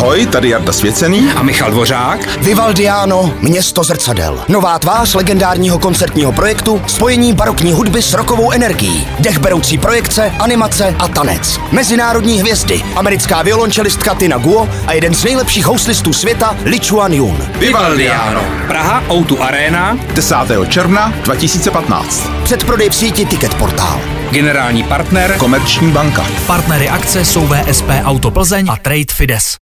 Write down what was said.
Ahoj, tady Jarda Svěcený a Michal Dvořák. Vivaldiano, město zrcadel. Nová tvář legendárního koncertního projektu, spojení barokní hudby s rockovou energií, dechberoucí projekce, animace a tanec. Mezinárodní hvězdy, americká violončelistka Tina Guo a jeden z nejlepších houslistů světa Lee Chuan Yun. Vivaldiano. Praha O2 Arena 10. června 2015. Předprodej v síti Ticket Portál. Generální partner Komerční banka. Partnery akce jsou VSP Auto Plzeň a Trade Fides.